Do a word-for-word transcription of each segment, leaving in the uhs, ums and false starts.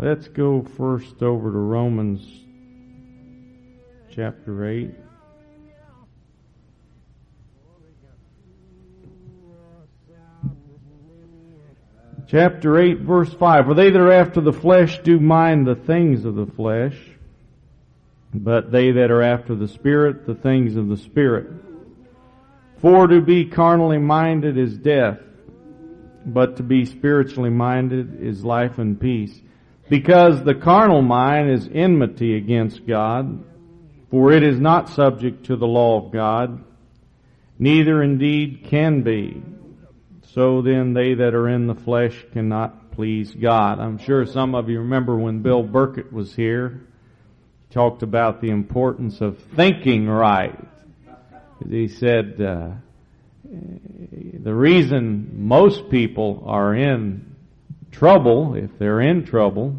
Let's go first over to Romans chapter eight. Chapter eight, verse five. For they that are after the flesh do mind the things of the flesh, but they that are after the Spirit, the things of the Spirit. For to be carnally minded is death, but to be spiritually minded is life and peace. Because the carnal mind is enmity against God, for it is not subject to the law of God, neither indeed can be. So then they that are in the flesh cannot please God. I'm sure some of you remember when Bill Burkett was here, he talked about the importance of thinking right. He said uh, the reason most people are in trouble, if they're in trouble,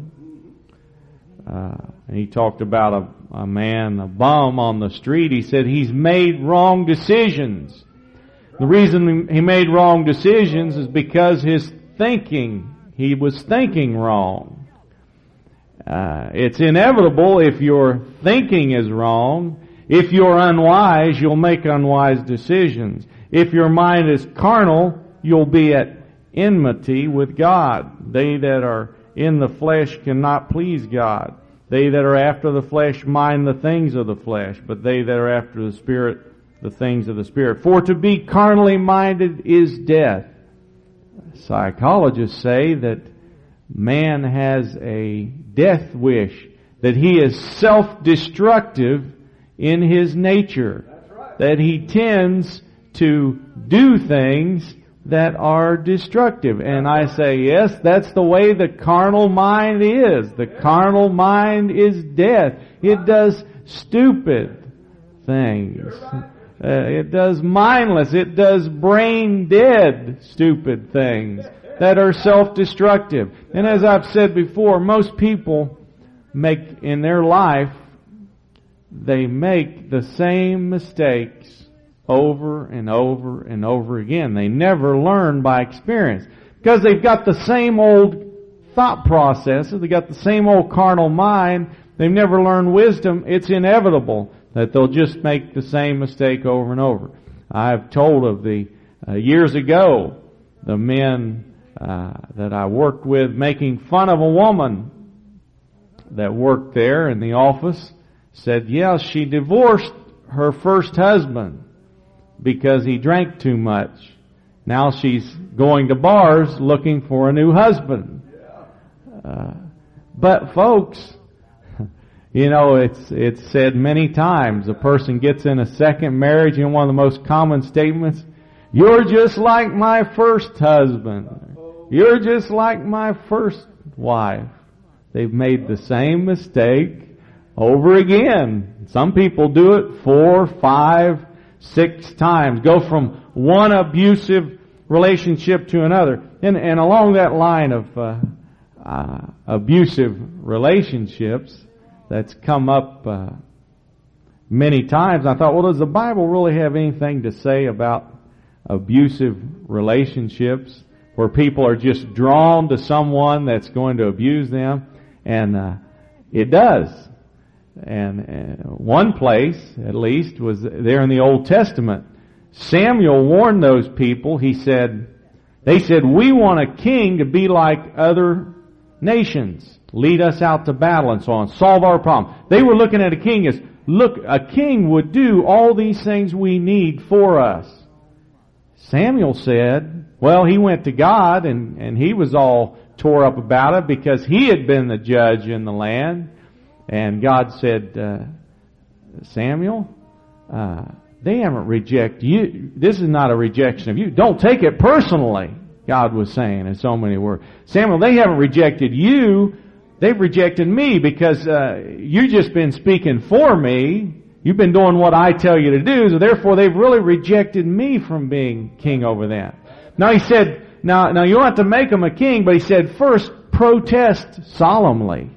uh, and he talked about a, a man, a bum on the street, he said he's made wrong decisions. The reason he made wrong decisions is because his thinking, he was thinking wrong. Uh, it's inevitable if your thinking is wrong. If you're unwise, you'll make unwise decisions. If your mind is carnal, you'll be at enmity with God. They that are in the flesh cannot please God. They that are after the flesh mind the things of the flesh, but they that are after the Spirit, the things of the Spirit. For to be carnally minded is death. Psychologists say that man has a death wish, that he is self-destructive in his nature, that he tends to do things that are destructive. And I say, yes, that's the way the carnal mind is. The carnal mind is death. It does stupid things. Uh, it does mindless, it does brain-dead stupid things that are self-destructive. And as I've said before, most people make, in their life, they make the same mistakes over and over and over again. They never learn by experience because they've got the same old thought processes, they've got the same old carnal mind, they've never learned wisdom. It's inevitable that they'll just make the same mistake over and over. I've told of the, uh, years ago, the men uh, that I worked with making fun of a woman that worked there in the office, said, yeah, she divorced her first husband because he drank too much. Now she's going to bars looking for a new husband. Uh, but folks, you know, it's it's said many times, a person gets in a second marriage, and one of the most common statements, you're just like my first husband. You're just like my first wife. They've made the same mistake over again. Some people do it four, five, six times. Go from one abusive relationship to another. And, and along that line of uh, uh, abusive relationships, that's come up uh, many times. I thought, well, does the Bible really have anything to say about abusive relationships where people are just drawn to someone that's going to abuse them? And uh, it does. And uh, one place, at least, was there in the Old Testament. Samuel warned those people. He said, they said, we want a king to be like other nations. Lead us out to battle and so on. Solve our problem. They were looking at a king as, look, a king would do all these things we need for us. Samuel said, well, he went to God and, and he was all tore up about it because he had been the judge in the land. And God said, uh, Samuel, uh, they haven't rejected you. This is not a rejection of you. Don't take it personally, God was saying in so many words. Samuel, they haven't rejected you. They've rejected me because uh, you've just been speaking for me. You've been doing what I tell you to do. So therefore, they've really rejected me from being king over them. Now he said, now, now you don't have to make him a king, but he said, first protest solemnly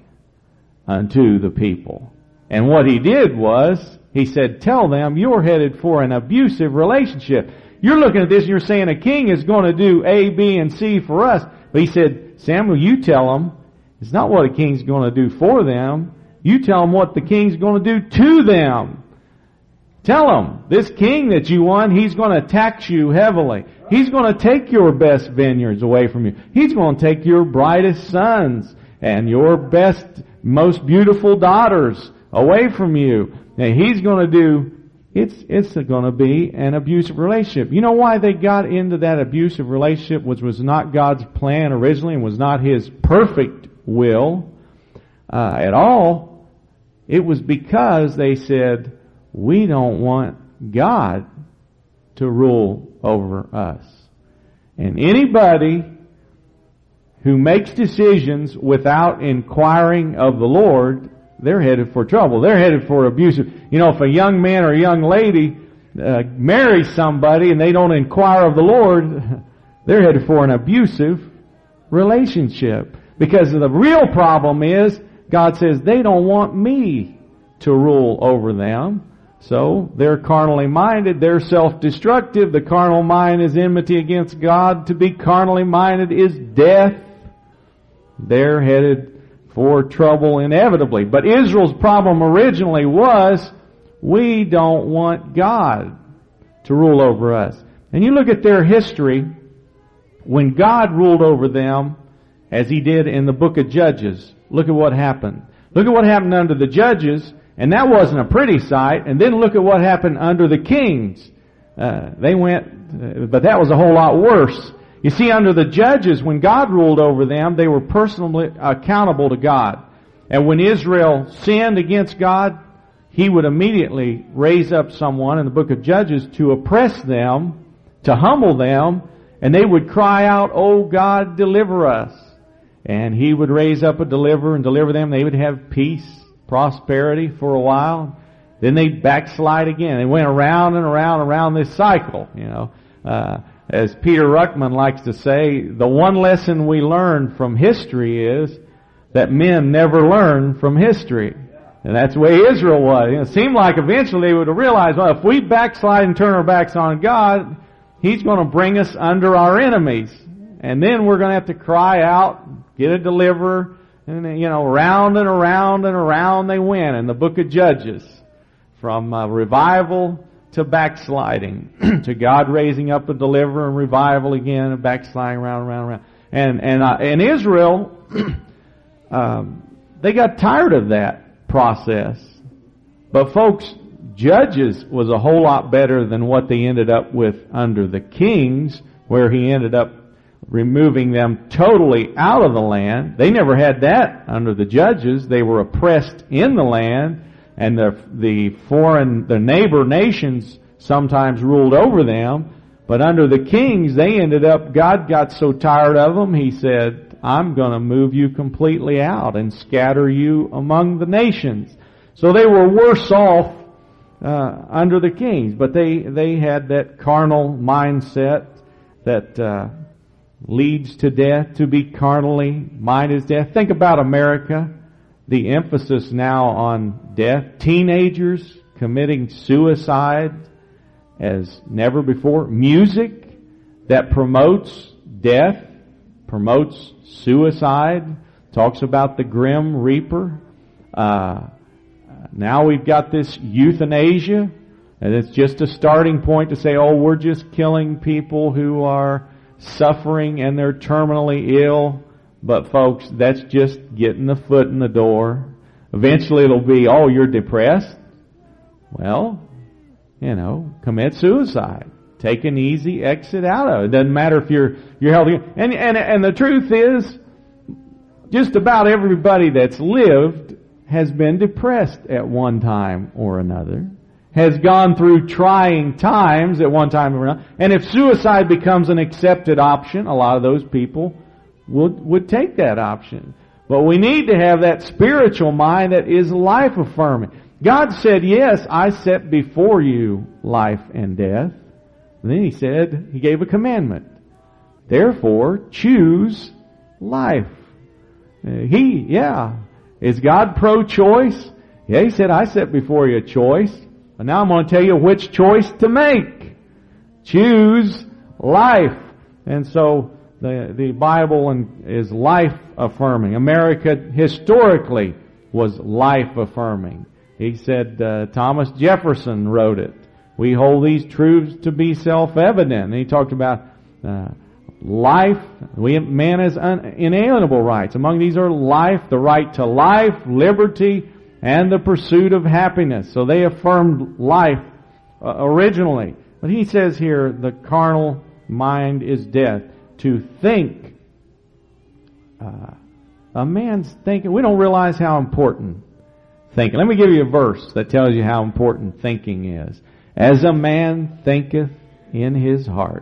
unto the people. And what he did was, he said, tell them you're headed for an abusive relationship. You're looking at this and you're saying a king is going to do A, B, and C for us. But he said, Samuel, you tell them It's not what a king's going to do for them. You tell them what the king's going to do to them. Tell them, this king that you want, he's going to tax you heavily. He's going to take your best vineyards away from you. He's going to take your brightest sons and your best, most beautiful daughters away from you. And he's going to do, it's, it's going to be an abusive relationship. You know why they got into that abusive relationship, which was not God's plan originally and was not His perfect will uh, at all? It was because they said, we don't want God to rule over us. And anybody who makes decisions without inquiring of the Lord, they're headed for trouble. They're headed for abusive. You know, if a young man or a young lady uh, marries somebody and they don't inquire of the Lord, they're headed for an abusive relationship. Because the real problem is, God says, they don't want me to rule over them. So, they're carnally minded, they're self-destructive, the carnal mind is enmity against God. To be carnally minded is death. They're headed for trouble inevitably. But Israel's problem originally was, we don't want God to rule over us. And you look at their history, when God ruled over them, as He did in the book of Judges, look at what happened. Look at what happened under the judges. And that wasn't a pretty sight. And then look at what happened under the kings. Uh, they went, uh, but that was a whole lot worse. You see, under the judges, when God ruled over them, they were personally accountable to God. And when Israel sinned against God, He would immediately raise up someone in the book of Judges to oppress them, to humble them, and they would cry out, "Oh God, deliver us." And He would raise up a deliverer and deliver them. They would have peace, prosperity for a while. Then they backslide again. They went around and around and around this cycle, you know. Uh, as Peter Ruckman likes to say, the one lesson we learn from history is that men never learn from history. And that's the way Israel was. You know, it seemed like eventually they would realize, well, if we backslide and turn our backs on God, He's going to bring us under our enemies. And then we're going to have to cry out, get a deliverer. And, you know, round and around and around they went in the book of Judges. From uh, revival to backsliding. To God raising up a deliverer and revival again and backsliding around and around and around. And, and, uh, and Israel, um, they got tired of that process. But folks, Judges was a whole lot better than what they ended up with under the kings, where He ended up removing them totally out of the land. They never had that under the judges. They were oppressed in the land, and the the foreign, the neighbor nations sometimes ruled over them. But under the kings, they ended up, God got so tired of them, He said, I'm going to move you completely out and scatter you among the nations. So they were worse off uh, under the kings, but they, they had that carnal mindset that uh, leads to death. To be carnally minded is death. Think about America. The emphasis now on death. Teenagers committing suicide as never before. Music that promotes death, promotes suicide, talks about the grim reaper. Uh, now we've got this euthanasia, and it's just a starting point to say, oh, we're just killing people who are suffering and they're terminally ill. But folks, that's just getting the foot in the door. Eventually it'll be, oh, you're depressed? Well, you know, commit suicide. Take an easy exit out of it. It doesn't matter if you're you're healthy. And and and the truth is, just about everybody that's lived has been depressed at one time or another. Has gone through trying times at one time or another. And if suicide becomes an accepted option, a lot of those people would would take that option. But we need to have that spiritual mind that is life affirming. God said, yes, I set before you life and death. And then He said, He gave a commandment. Therefore, choose life. Uh, he, yeah. Is God pro-choice? Yeah, He said, I set before you a choice. But now I'm going to tell you which choice to make. Choose life. And so, The, the Bible and is life-affirming. America historically was life-affirming. He said, uh, Thomas Jefferson wrote it. We hold these truths to be self-evident. And he talked about uh, life. We have, man has un, inalienable rights. Among these are life, the right to life, liberty, and the pursuit of happiness. So they affirmed life uh, originally. But he says here, the carnal mind is death. To think, uh, a man's thinking, we don't realize how important thinking. Let me give you a verse that tells you how important thinking is. As a man thinketh in his heart,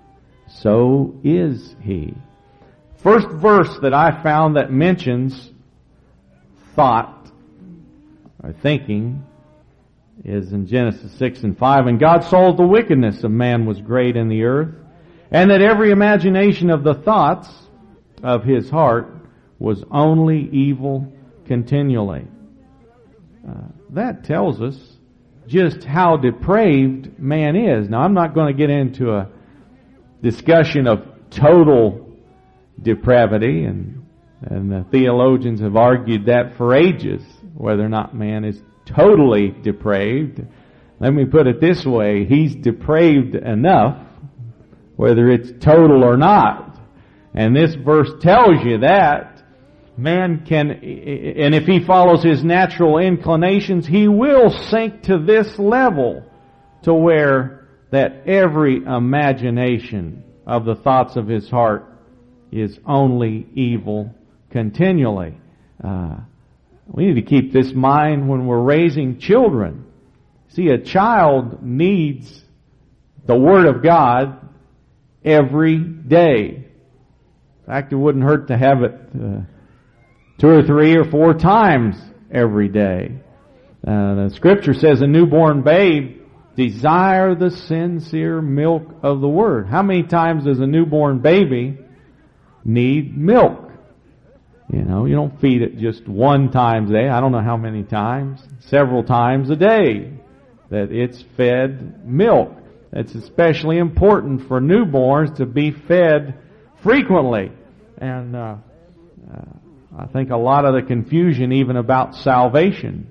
so is he. First verse that I found that mentions thought or thinking is in Genesis six and five. And God saw the wickedness of man was great in the earth, and that every imagination of the thoughts of his heart was only evil continually. Uh, that tells us just how depraved man is. Now, I'm not going to get into a discussion of total depravity, and, and the theologians have argued that for ages, whether or not man is totally depraved. Let me put it this way, he's depraved enough, whether it's total or not. And this verse tells you that man can, and if he follows his natural inclinations, he will sink to this level to where that every imagination of the thoughts of his heart is only evil continually. Uh, we need to keep this in mind when we're raising children. See, a child needs the Word of God every day. In fact, it wouldn't hurt to have it uh, two or three or four times every day. Uh, the Scripture says a newborn babe desire the sincere milk of the Word. How many times does a newborn baby need milk? You know, you don't feed it just one time a day. I don't know how many times. Several times a day that it's fed milk. It's especially important for newborns to be fed frequently. And uh, uh, I think a lot of the confusion even about salvation.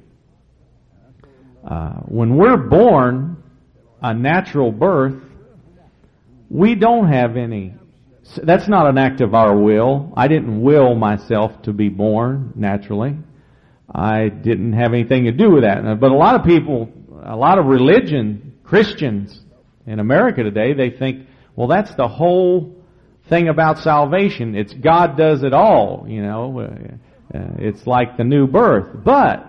Uh, when we're born a natural birth, we don't have any. That's not an act of our will. I didn't will myself to be born naturally. I didn't have anything to do with that. But a lot of people, a lot of religion, Christians in America today, they think, well, that's the whole thing about salvation. It's God does it all, you know. Uh, it's like the new birth. But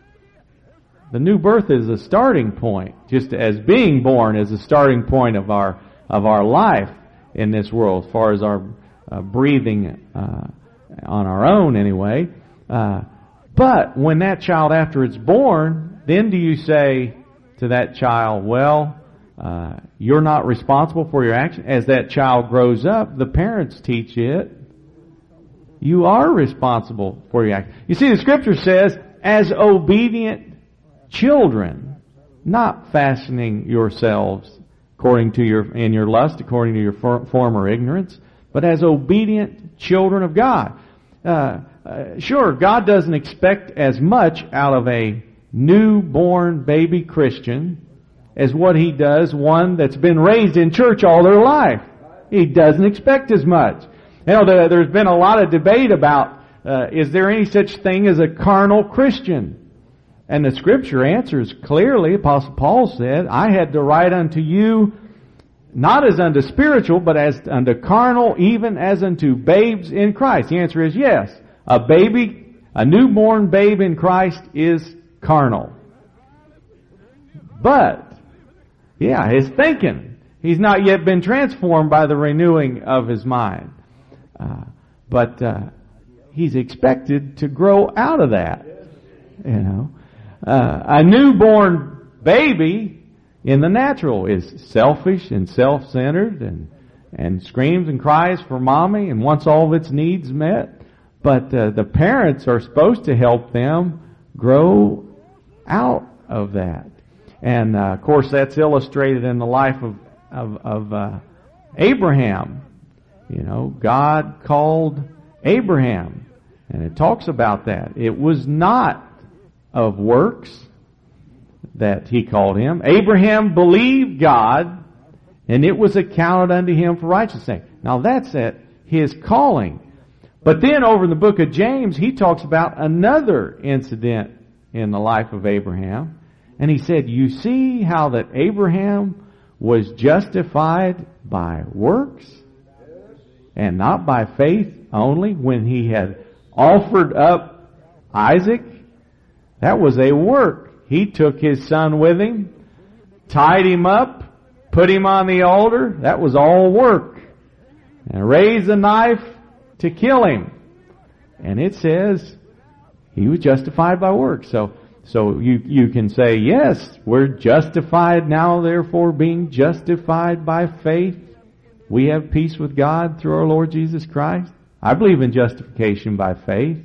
the new birth is a starting point, just as being born is a starting point of our of our life in this world, as far as our uh, breathing uh, on our own anyway. Uh, but when that child, after it's born, then do you say to that child, well, uh, you're not responsible for your action? As that child grows up, the parents teach it. You are responsible for your action. You see, the Scripture says, as obedient children, not fastening yourselves according to your in your lust, according to your for, former ignorance, but as obedient children of God. Uh, uh, sure, God doesn't expect as much out of a newborn baby Christian as what He does one that's been raised in church all their life. He doesn't expect as much. You know, there, there's been a lot of debate about uh, is there any such thing as a carnal Christian? And the Scripture answers clearly. Apostle Paul said, I had to write unto you not as unto spiritual, but as unto carnal, even as unto babes in Christ. The answer is yes. A baby, a newborn babe in Christ is carnal. But, yeah, his thinking. He's not yet been transformed by the renewing of his mind. Uh, but uh, he's expected to grow out of that. You know. Uh, a newborn baby in the natural is selfish and self-centered and and screams and cries for mommy and wants all of its needs met. But uh, the parents are supposed to help them grow out of that. And uh, of course that's illustrated in the life of of, of uh, Abraham. You know, God called Abraham, and it talks about that. It was not of works that he called him. Abraham believed God, and it was accounted unto him for righteousness. Now that's at his calling. But then over in the book of James, he talks about another incident in the life of Abraham. And he said, you see how that Abraham was justified by works and not by faith only when he had offered up Isaac. That was a work. He took his son with him, tied him up, put him on the altar. That was all work. And raised a knife to kill him. And it says he was justified by works. So so you, you can say, yes, we're justified now, therefore being justified by faith. We have peace with God through our Lord Jesus Christ. I believe in justification by faith.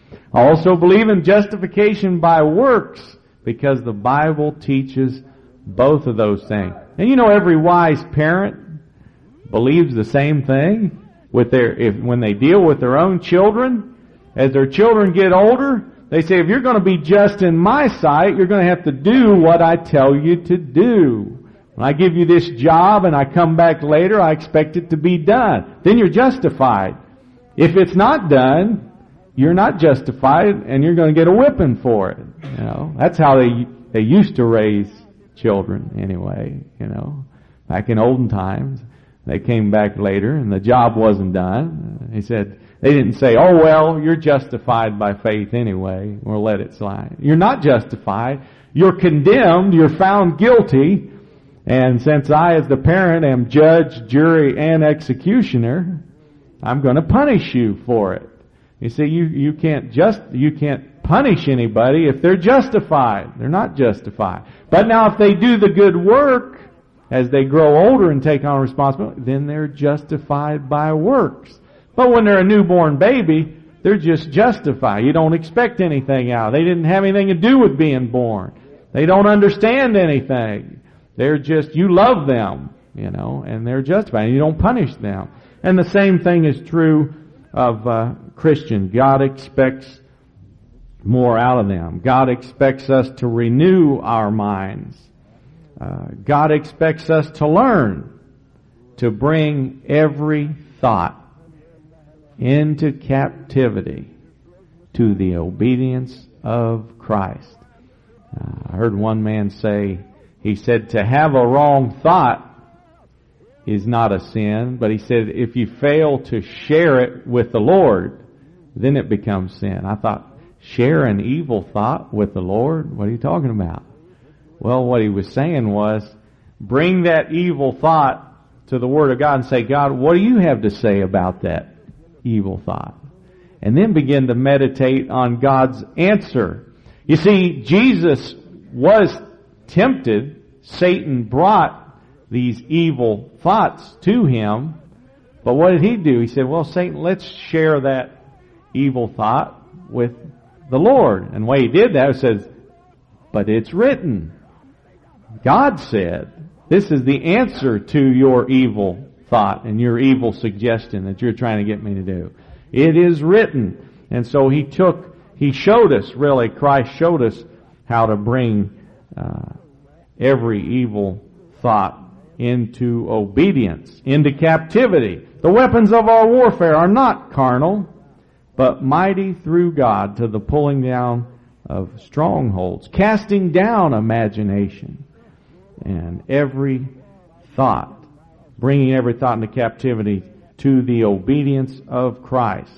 I also believe in justification by works because the Bible teaches both of those things. And you know, every wise parent believes the same thing with their, if, when they deal with their own children. As their children get older, they say, if you're going to be just in my sight, you're going to have to do what I tell you to do. When I give you this job and I come back later, I expect it to be done. Then you're justified. If it's not done, you're not justified, and you're going to get a whipping for it. You know, that's how they they used to raise children anyway. You know, back in olden times, they came back later and the job wasn't done. He said, they didn't say, oh well, you're justified by faith anyway, we'll let it slide. You're not justified. You're condemned. You're found guilty. And since I, as the parent, am judge, jury, and executioner, I'm going to punish you for it. You see, you, you can't just, you can't punish anybody if they're justified. They're not justified. But now if they do the good work, as they grow older and take on responsibility, then they're justified by works. But when they're a newborn baby, they're just justified. You don't expect anything out. They didn't have anything to do with being born. They don't understand anything. They're just, you love them, you know, and they're justified. You don't punish them. And the same thing is true of uh, Christian. God expects more out of them. God expects us to renew our minds. Uh, God expects us to learn to bring every thought into captivity to the obedience of Christ. Uh, I heard one man say, he said, to have a wrong thought is not a sin, but he said, if you fail to share it with the Lord, then it becomes sin. I thought, share an evil thought with the Lord? What are you talking about? Well, what he was saying was, bring that evil thought to the Word of God and say, God, what do you have to say about that evil thought? And then begin to meditate on God's answer. You see, Jesus was tempted. Satan brought these evil thoughts to him. But what did he do? He said, well, Satan, let's share that evil thought with the Lord. And the way he did that, he says, but it's written. God said, this is the answer to your evil thought and your evil suggestion that you're trying to get me to do. It is written. And so he took, he showed us, really, Christ showed us how to bring uh, every evil thought into obedience, into captivity. The weapons of our warfare are not carnal, but mighty through God to the pulling down of strongholds, casting down imagination and every thought, bringing every thought into captivity to the obedience of Christ.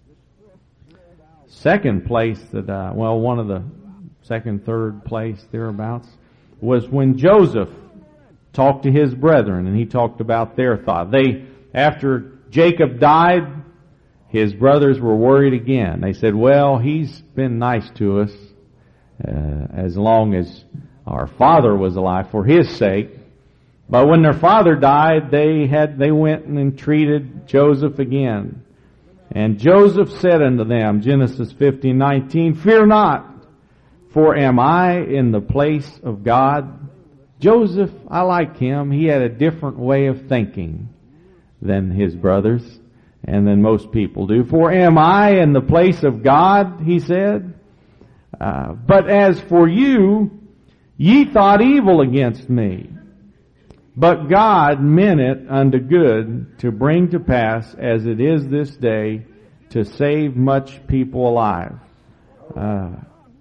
Second place that, uh, well, one of the second, third place thereabouts was when Joseph talked to his brethren, and he talked about their thought. They, after Jacob died, his brothers were worried again. They said, well, he's been nice to us uh, as long as our father was alive for his sake. But when their father died, they had they went and entreated Joseph again. And Joseph said unto them, Genesis fifteen nineteen, fear not, for am I in the place of God? Joseph, I like him. He had a different way of thinking than his brothers and than most people do. For am I in the place of God, he said. Uh, but as for you, ye thought evil against me. But God meant it unto good to bring to pass as it is this day to save much people alive. Uh,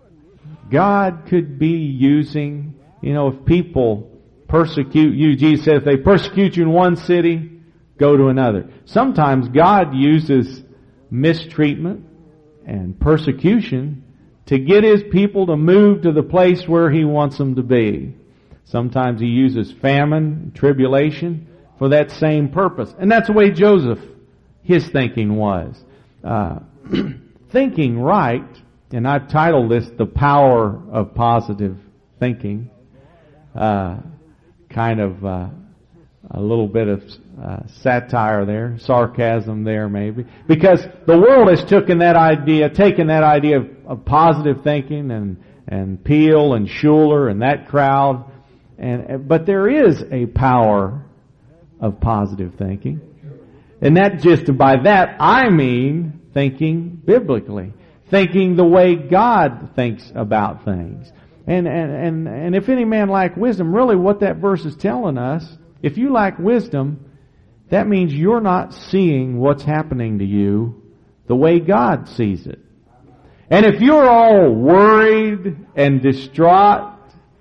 God could be using, you know, if people persecute you, Jesus said if they persecute you in one city, go to another. Sometimes God uses mistreatment and persecution to get His people to move to the place where He wants them to be. Sometimes He uses famine, tribulation for that same purpose. And that's the way Joseph, his thinking was. Uh, thinking right, and I've titled this The Power of Positive Thinking. Uh, kind of uh, a little bit of uh, satire there, sarcasm there maybe. Because the world has taken that idea, taken that idea of, of positive thinking and, and Peale and Schuller and that crowd. And, but there is a power of positive thinking. And that just, by that I mean thinking biblically. Thinking the way God thinks about things. And, and, and, and if any man lack wisdom, really what that verse is telling us, if you lack wisdom, that means you're not seeing what's happening to you the way God sees it. And if you're all worried and distraught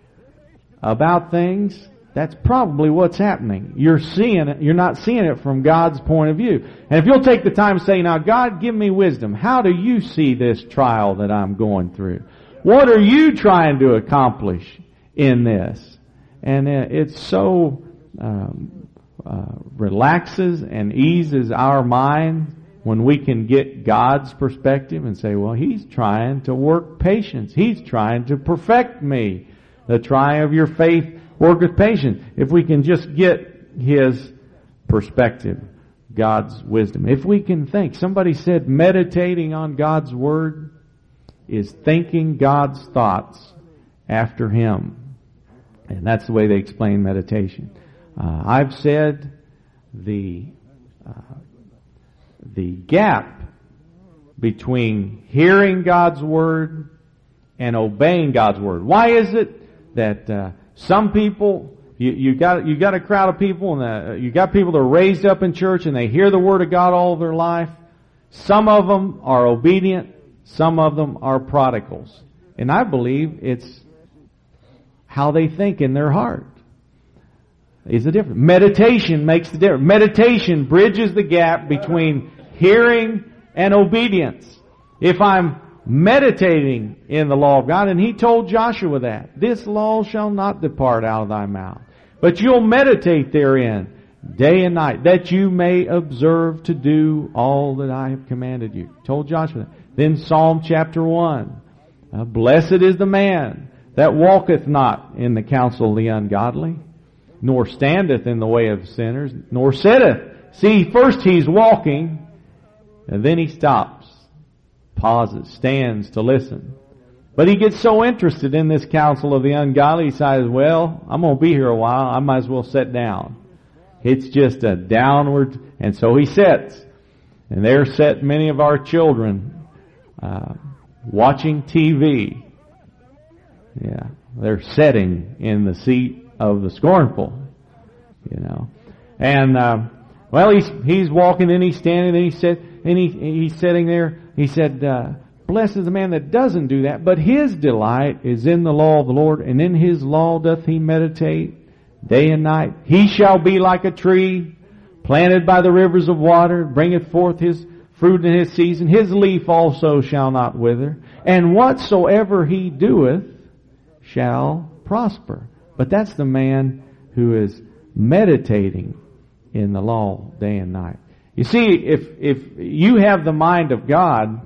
about things, that's probably what's happening. You're seeing it, you're not seeing it from God's point of view. And if you'll take the time to say, now God, give me wisdom. How do you see this trial that I'm going through? What are you trying to accomplish in this? And it's so um, uh, relaxes and eases our mind when we can get God's perspective and say, well, He's trying to work patience. He's trying to perfect me. The trying of your faith worketh patience. If we can just get His perspective, God's wisdom. If we can think. Somebody said meditating on God's Word is thinking God's thoughts after Him. And that's the way they explain meditation. Uh, I've said the uh, the gap between hearing God's Word and obeying God's Word. Why is it that uh, some people, you, you got you got a crowd of people, and uh, you got people that are raised up in church and they hear the Word of God all their life. Some of them are obedient. Some of them are prodigals. And I believe it's how they think in their heart is the difference. Meditation makes the difference. Meditation bridges the gap between hearing and obedience. If I'm meditating in the law of God, and He told Joshua that, this law shall not depart out of thy mouth, but you'll meditate therein day and night, that you may observe to do all that I have commanded you. Told Joshua that. Then Psalm chapter one. Uh, Blessed is the man that walketh not in the counsel of the ungodly, nor standeth in the way of sinners, nor sitteth. See, first he's walking, and then he stops, pauses, stands to listen. But he gets so interested in this counsel of the ungodly, he says, well, I'm going to be here a while, I might as well sit down. It's just a downward, and so he sits. And there sit many of our children Uh, watching T V. Yeah, they're sitting in the seat of the scornful, you know. And uh, well, he's he's walking, and he's standing, and he said, and he he's sitting there. He said, uh, "Blessed is the man that doesn't do that, but his delight is in the law of the Lord, and in His law doth he meditate day and night. He shall be like a tree planted by the rivers of water, bringeth forth his fruit in his season, his leaf also shall not wither, and whatsoever he doeth shall prosper." But that's the man who is meditating in the law day and night. You see, if if you have the mind of God,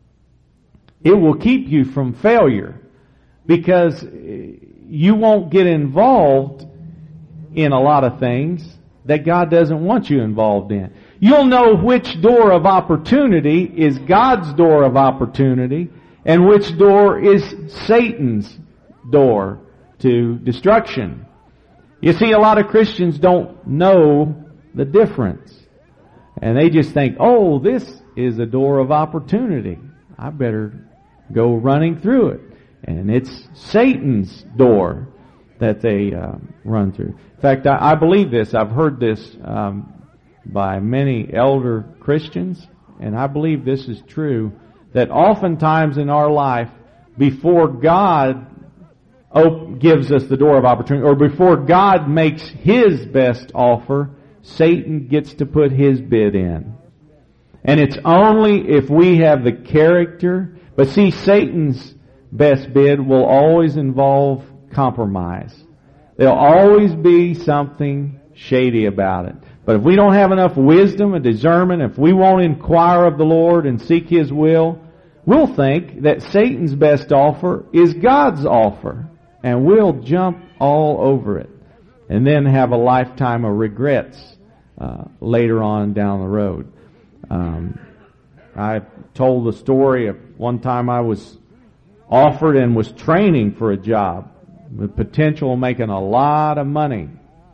it will keep you from failure, because you won't get involved in a lot of things that God doesn't want you involved in. You'll know which door of opportunity is God's door of opportunity and which door is Satan's door to destruction. You see, a lot of Christians don't know the difference. And they just think, oh, this is a door of opportunity. I better go running through it. And it's Satan's door that they uh, run through. In fact, I, I believe this. I've heard this um, by many elder Christians, and I believe this is true, that oftentimes in our life, before God op- gives us the door of opportunity, or before God makes His best offer, Satan gets to put his bid in. And it's only if we have the character. But see, Satan's best bid will always involve compromise. There'll always be something shady about it. But if we don't have enough wisdom and discernment, if we won't inquire of the Lord and seek His will, we'll think that Satan's best offer is God's offer. And we'll jump all over it. And then have a lifetime of regrets uh, later on down the road. Um, I told the story of one time I was offered and was training for a job with potential of making a lot of money.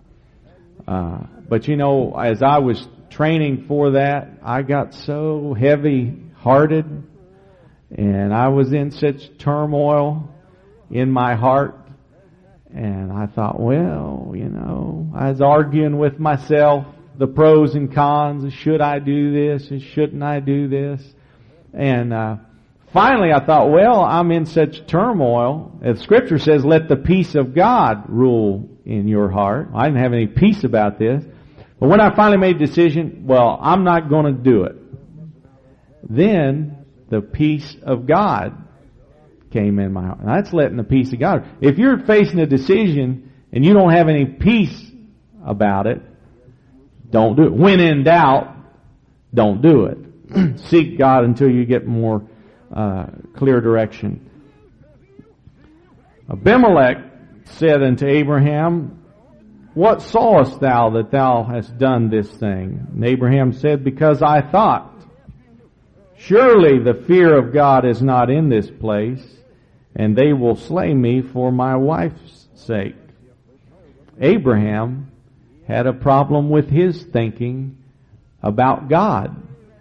Uh, but you know, as I was training for that, I got so heavy-hearted, and I was in such turmoil in my heart. And I thought, well, you know, I was arguing with myself, the pros and cons, should I do this, and shouldn't I do this? And uh, finally I thought, well, I'm in such turmoil. As Scripture says, let the peace of God rule in your heart. I didn't have any peace about this. But when I finally made a decision, well, I'm not going to do it. Then the peace of God came in my heart. And that's letting the peace of God. If you're facing a decision and you don't have any peace about it, don't do it. When in doubt, don't do it. Seek God until you get more uh, clear direction. Abimelech said unto Abraham, what sawest thou that thou hast done this thing? And Abraham said, because I thought, surely the fear of God is not in this place, and they will slay me for my wife's sake. Abraham had a problem with his thinking about God.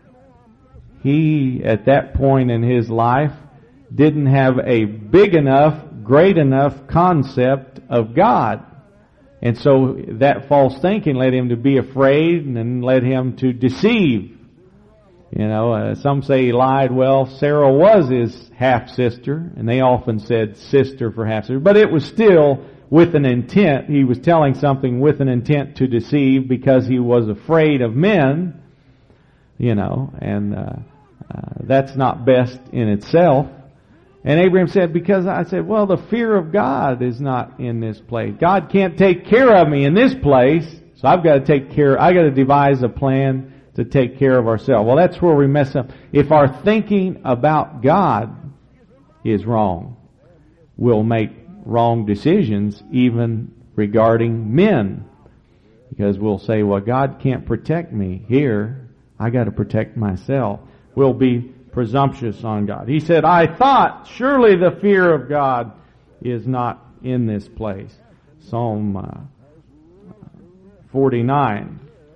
He, at that point in his life, didn't have a big enough, great enough concept of God. And so that false thinking led him to be afraid and led him to deceive. You know, uh, some say he lied. Well, Sarah was his half-sister, and they often said sister for half-sister. But it was still with an intent. He was telling something with an intent to deceive because he was afraid of men, you know, and uh, uh, that's not best in itself. And Abraham said, because I said, well, the fear of God is not in this place. God can't take care of me in this place, so I've got to take care, I've got to devise a plan to take care of ourselves. Well, that's where we mess up. If our thinking about God is wrong, we'll make wrong decisions even regarding men. Because we'll say, well, God can't protect me here. I got to protect myself. We'll be presumptuous on God. He said, I thought, surely the fear of God is not in this place. Psalm uh, forty-nine.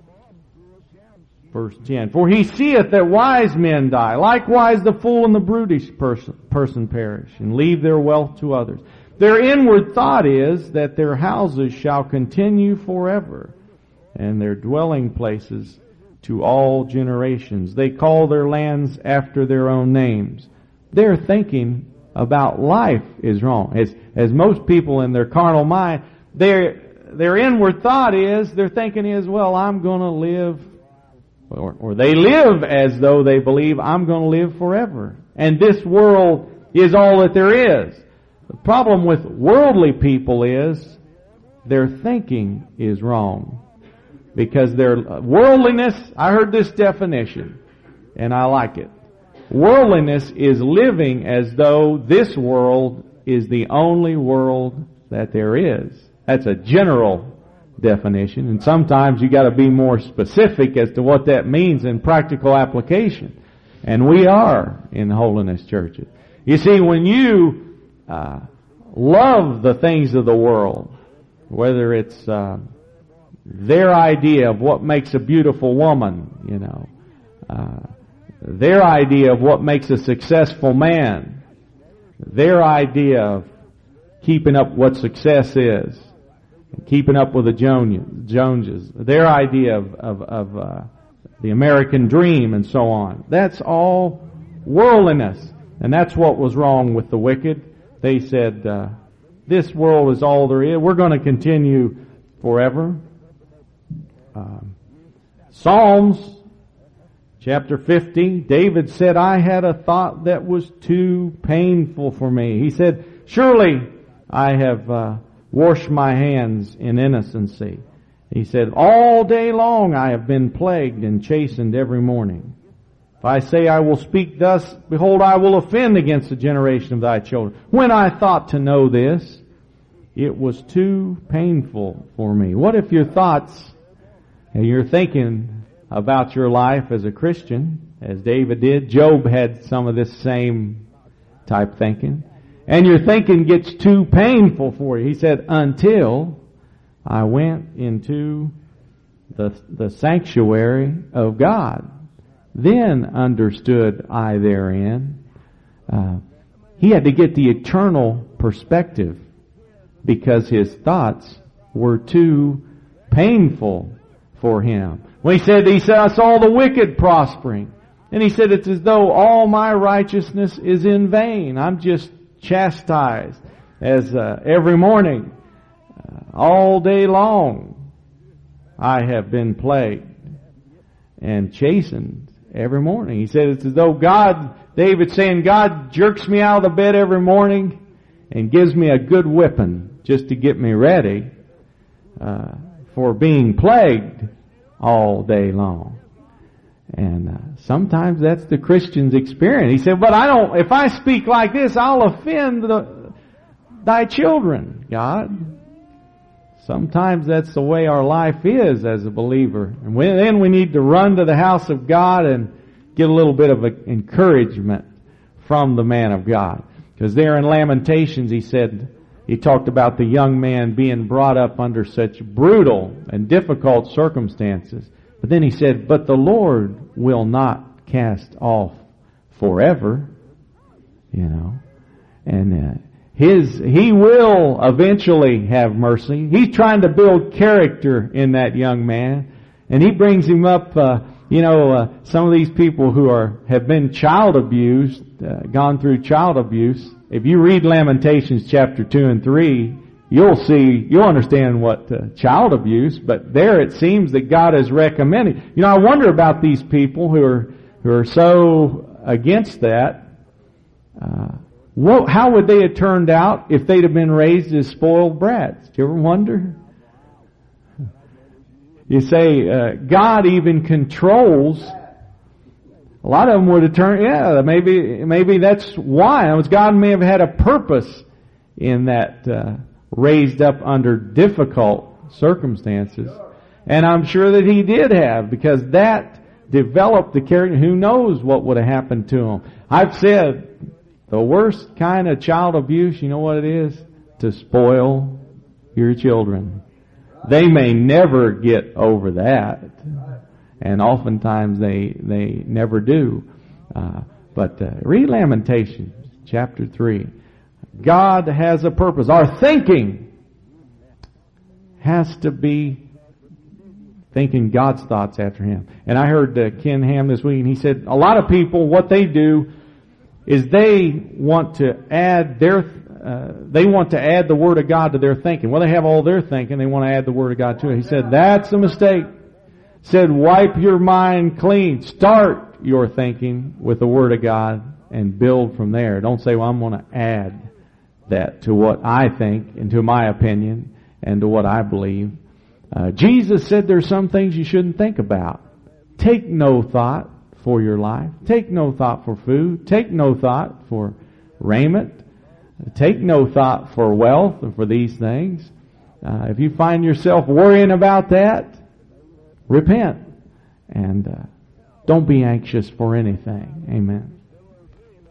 Verse ten, for he seeth that wise men die, likewise the fool and the brutish person, person perish, and leave their wealth to others. Their inward thought is that their houses shall continue forever, and their dwelling places to all generations. They call their lands after their own names. Their thinking about life is wrong. As, as most people in their carnal mind, their, their inward thought is, their thinking is, well, I'm going to live Or, or they live as though they believe I'm going to live forever. And this world is all that there is. The problem with worldly people is their thinking is wrong. Because their worldliness, I heard this definition, and I like it. Worldliness is living as though this world is the only world that there is. That's a general definition, and sometimes you got to be more specific as to what that means in practical application. And we are in holiness churches. You see, when you uh, love the things of the world, whether it's uh, their idea of what makes a beautiful woman, you know, uh, their idea of what makes a successful man, their idea of keeping up what success is, keeping up with the Joneses, their idea of, of, of uh, the American dream and so on. That's all worldliness. And that's what was wrong with the wicked. They said, uh, this world is all there is. We're going to continue forever. Um, Psalms chapter fifty, David said, I had a thought that was too painful for me. He said, surely I have uh, washed my hands in innocency. He said, all day long I have been plagued and chastened every morning. If I say I will speak thus, behold, I will offend against the generation of thy children. When I thought to know this, it was too painful for me. What if your thoughts, and you're thinking about your life as a Christian, as David did? Job had some of this same type thinking. And your thinking gets too painful for you. He said, until I went into the, the sanctuary of God, then understood I therein. Uh, he had to get the eternal perspective because his thoughts were too painful for him. When he said, he said, I saw the wicked prospering. And he said, it's as though all my righteousness is in vain. I'm just chastised as uh, every morning, uh, all day long, I have been plagued and chastened every morning. He said, it's as though God, David saying, God jerks me out of the bed every morning and gives me a good whipping just to get me ready uh, for being plagued all day long. And uh, sometimes that's the Christian's experience. He said, but I don't, if I speak like this, I'll offend the, thy children, God. Sometimes that's the way our life is as a believer. And we, then we need to run to the house of God and get a little bit of encouragement from the man of God. Because there in Lamentations, he said, he talked about the young man being brought up under such brutal and difficult circumstances. But then he said, but the Lord will not cast off forever, you know. And uh, his He will eventually have mercy. He's trying to build character in that young man. And he brings him up, uh, you know, uh, some of these people who are have been child abused, uh, gone through child abuse. If you read Lamentations chapter two and three, you'll see, you'll understand what uh, child abuse, but there it seems that God is recommending. You know, I wonder about these people who are who are so against that. Uh, what, how would they have turned out if they'd have been raised as spoiled brats? Do you ever wonder? You say uh, God even controls. A lot of them would have turned. Yeah, maybe maybe that's why. It was God may have had a purpose in that. Uh, raised up under difficult circumstances. And I'm sure that he did have, because that developed the character. Who knows what would have happened to him. I've said the worst kind of child abuse, you know what it is? To spoil your children. They may never get over that. And oftentimes they they never do. Uh, but uh, read Lamentations chapter three. God has a purpose. Our thinking has to be thinking God's thoughts after Him. And I heard uh, Ken Ham this week, and he said a lot of people, what they do is they want to add their, uh, they want to add the Word of God to their thinking. Well, they have all their thinking, they want to add the Word of God to it. He said that's a mistake. He said wipe your mind clean. Start your thinking with the Word of God and build from there. Don't say, well, I'm going to add that to what I think and to my opinion and to what I believe. Uh, Jesus said there's some things you shouldn't think about. Take no thought for your life. Take no thought for food. Take no thought for raiment. Take no thought for wealth and for these things. Uh, if you find yourself worrying about that, repent. And uh, don't be anxious for anything. Amen.